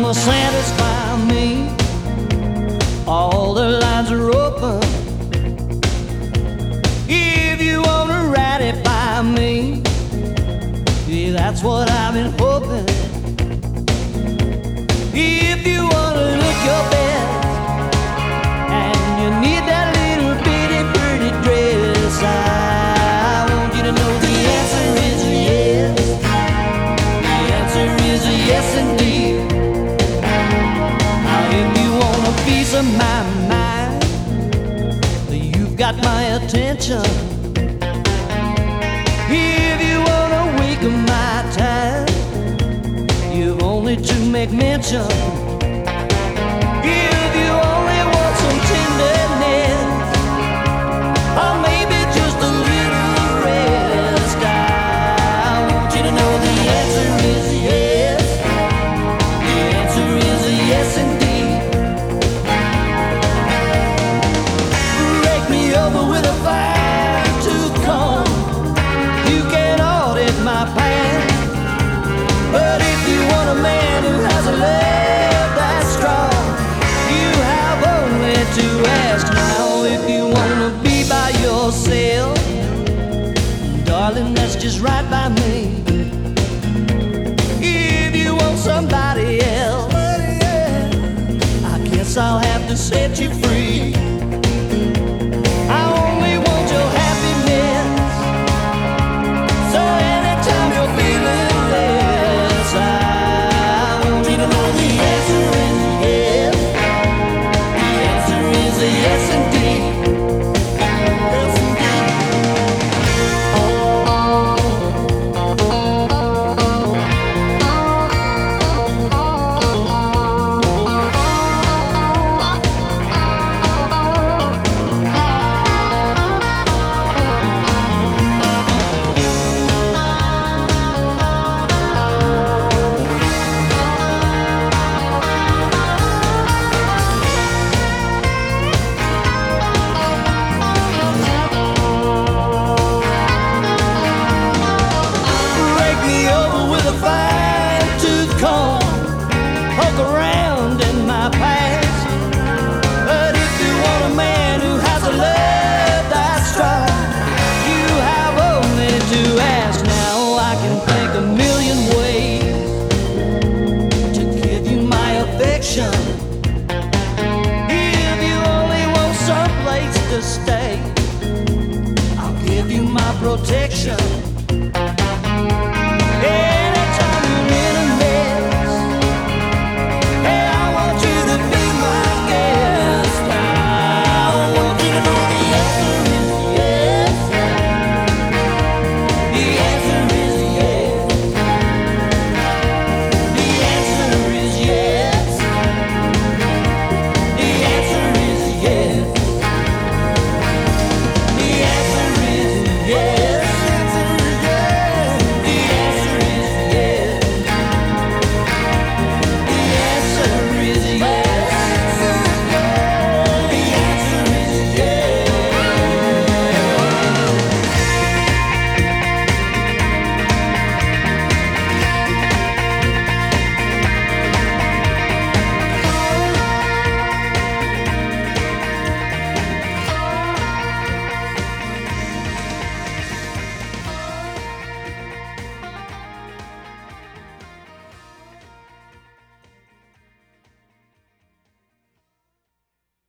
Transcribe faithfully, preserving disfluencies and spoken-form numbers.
gonna satisfy me. All the lines are open. If you wanna ratify me, yeah, that's what I've been hoping. If you wanna look your best and you need that little bitty pretty dress, I want you to know the answer is yes. The answer is yes indeed. Now if you want a piece of my mind, you've got my attention. If you wanna wake up my time, you've only to make mention. If you only want some tenderness, or maybe just a little rest, I want you to know the answer is yes. The answer is yes indeed. Rake me over with a fine-tooth comb, you can audit my past. But if you want a man who has a love that's strong, you have only to ask. Now if you wanna be by yourself, darling, that's just right by me. If you want somebody else, I guess I'll have to say